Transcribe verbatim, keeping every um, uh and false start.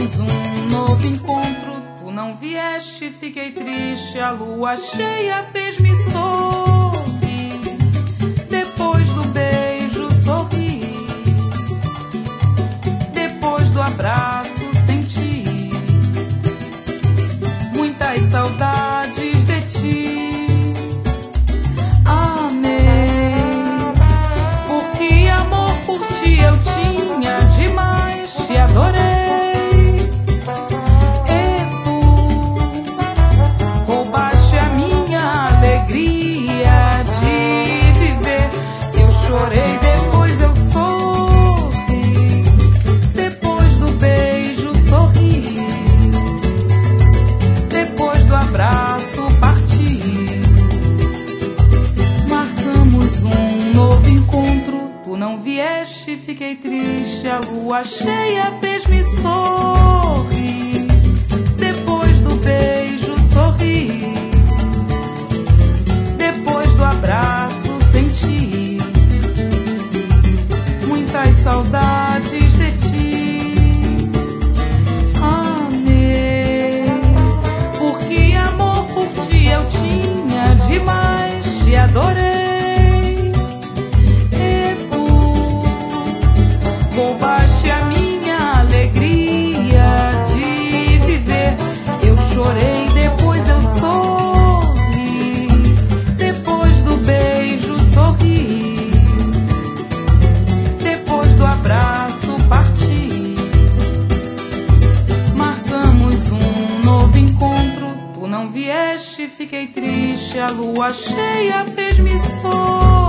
Marcamos um novo encontro, tu não vieste, fiquei triste. A lua cheia fez-me sorrir. Depois do beijo sorri, depois do abraço senti muitas saudades de ti. Amei, porque amor por ti eu tinha demais, te adorei. Chorei, depois eu sorri. Depois do beijo sorri, depois do abraço parti. Marcamos um novo encontro, tu não vieste, fiquei triste. A lua cheia fez-me sorrir. Depois do beijo sorri, depois do abraço senti muitas saudades de ti. Amei, porque amor por ti eu tinha demais, te adorei. E tu roubaste a minha alegria de viver. Eu chorei, depois eu sorri. Depois do beijo sorri, do abraço parti. Marcamos um novo encontro, tu não vieste, fiquei triste. A lua cheia fez-me sorrir.